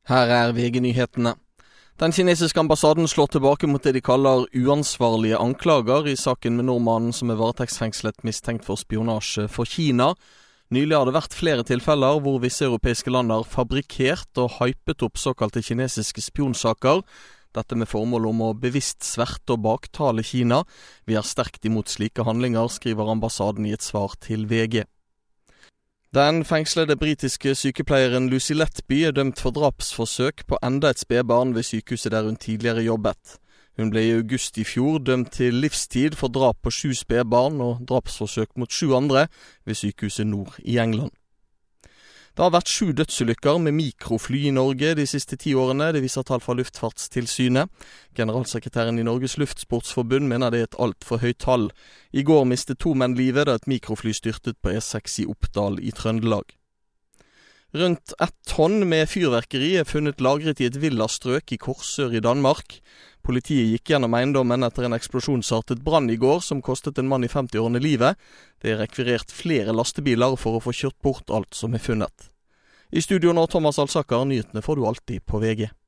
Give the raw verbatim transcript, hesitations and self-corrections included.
Her er V G-nyhetene. Den kinesiske ambassaden slår tilbake mot det de kaller uansvarlige anklager i saken med nordmannen som er varetektsfengslet mistenkt for spionasje for Kina. Nylig har det vært flere tilfeller hvor visse europeiske land har fabrikkert og hypet opp såkalte kinesiske spionsaker. Dette med formål om å bevisst sverte og baktale Kina. Vi er sterkt imot slike handlinger, skriver ambassaden i et svar til V G. Den fengslede britiske sykepleieren Lucy Letby er dømt for drapsforsøk på enda et spedbarn ved sykehuset der hun tidligere jobbet. Hun ble i august i fjor dømt til livstid for drap på sju spedbarn og drapsforsøk mot sju andre ved sykehuset Nord i England. Det har vært sju dødsulykker med mikrofly i Norge de siste ti årene, det viser tall fra Luftfartstilsynet. Generalsekretæren i Norges Luftsportsforbund mener det er et alt for høyt tall. I går mistet to menn livet da et mikrofly styrtet på E seks i Oppdal i Trøndelag. Rundt ett tonn med fyrverkeri er funnet lagret i et villastrøk i Korsør i Danmark. Politiet gikk gjennom eiendommen etter en eksplosjonsartet brann i går som kostet en mann i femti-årene livet. Det er rekvirert flere lastebiler for å få kjørt bort alt som er funnet. I studio nå Thomas Alsaker, nyhetene får du alltid på V G.